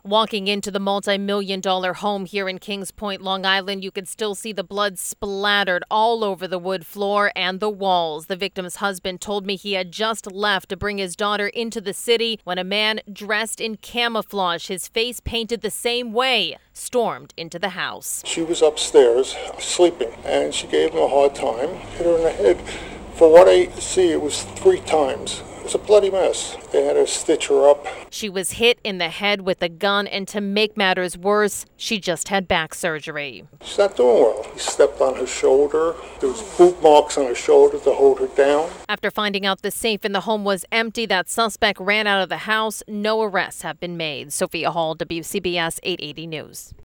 Walking into the multi-million-dollar home here in Kings Point, Long Island, you could still see the blood splattered all over the wood floor and the walls. The victim's husband told me he had just left to bring his daughter into the city when a man dressed in camouflage, his face painted the same way, stormed into the house. She was upstairs sleeping, and she gave him a hard time, hit her in the head. For what I see, it was 3 times. It was a bloody mess. They had to stitch her up. She was hit in the head with a gun, and to make matters worse, she just had back surgery. She's not doing well. He stepped on her shoulder. There was boot marks on her shoulder to hold her down. After finding out the safe in the home was empty, that suspect ran out of the house. No arrests have been made. Sophia Hall, WCBS 880 News.